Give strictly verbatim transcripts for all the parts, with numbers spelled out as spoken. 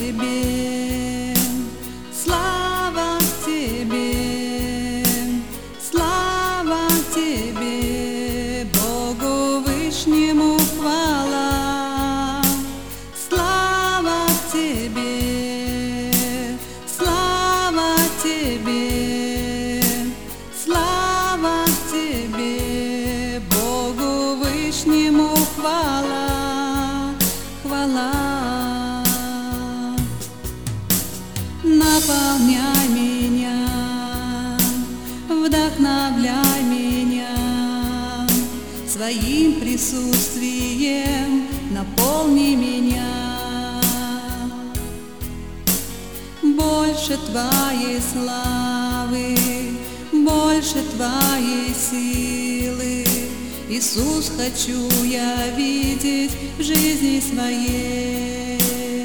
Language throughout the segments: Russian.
Тебе, слава Тебе, слава Тебе, Богу Вышнему хвала. Слава Тебе, слава Тебе, слава Тебе, Богу Вышнему хвала, хвала. Наполняй меня, вдохновляй меня, своим присутствием наполни меня. Больше Твоей славы, больше Твоей силы, Иисус, хочу я видеть в жизни своей.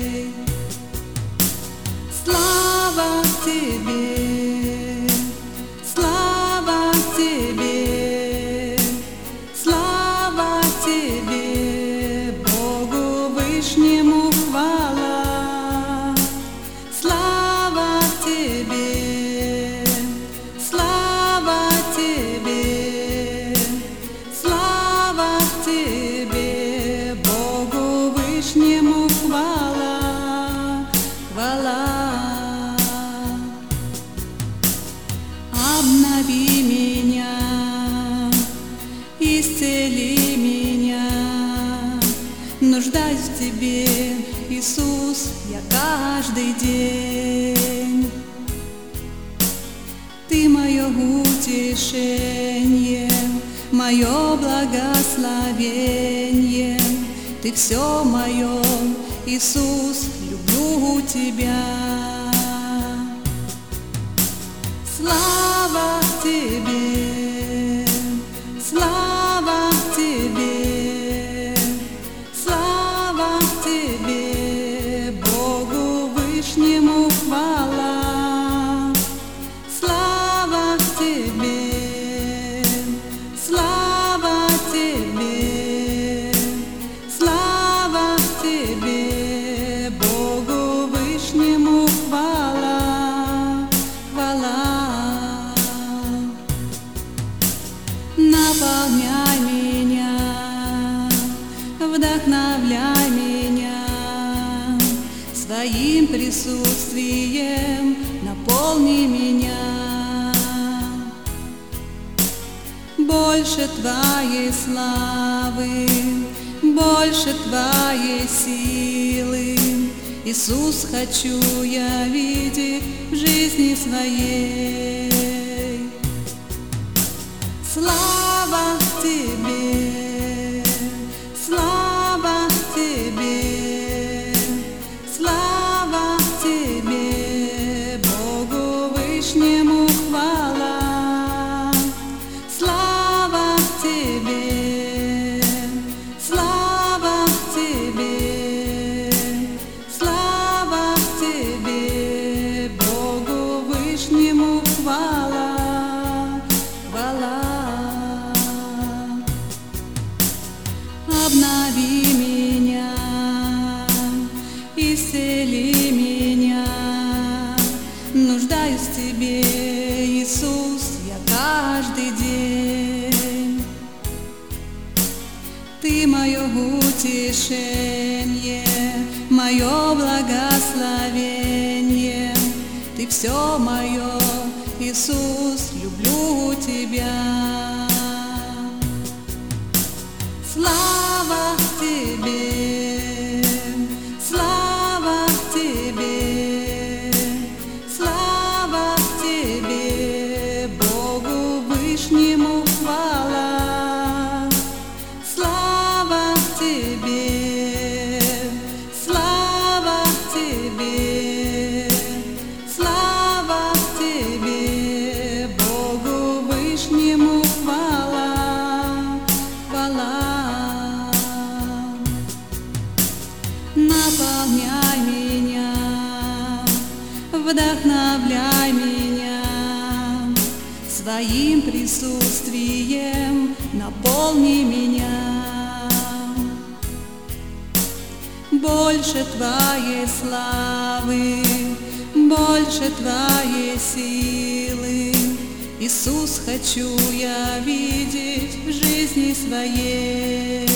Слава Тебе, слава Тебе, слава Тебе, Богу Вышнему хвала. Слава Тебе, слава Тебе, слава Тебе, Богу Вышнему хвала, хвала. Обнови меня, исцели меня, нуждаюсь в Тебе, Иисус, я каждый день. Ты мое утешение, мое благословение, Ты все мое, Иисус, люблю Тебя. Слава Тебе, слава Тебе, слава Тебе, Богу Вышнему хвала. Слава Тебе, слава Тебе, слава Тебе, Богу Вышнему хвала, хвала. Наполняй меня, вдохновляй меня, своим присутствием наполни меня. Больше Твоей славы, больше Твоей силы, Иисус, хочу я видеть в жизни своей. Слава Тебе, слава Тебе, слава Тебе, Богу Вышнему хвала. Слава Тебе, слава Тебе, слава Тебе, Богу Вышнему хвала, хвала. Обнови меня, исцели меня, нуждаюсь в Тебе, Иисус, я каждый день. Ты мое утешение, мое благословение, Ты все мое, Иисус, люблю Тебя. Слава Тебе, слава Тебе, слава Тебе, Богу Вышнему хвала. Слава Тебе, слава Тебе, слава Тебе, Богу Вышнему хвала, хвала. Наполняй меня, вдохновляй меня, своим присутствием наполни меня. Боль больше Твоей славы, больше Твоей силы. Иисус, хочу я видеть в жизни своей.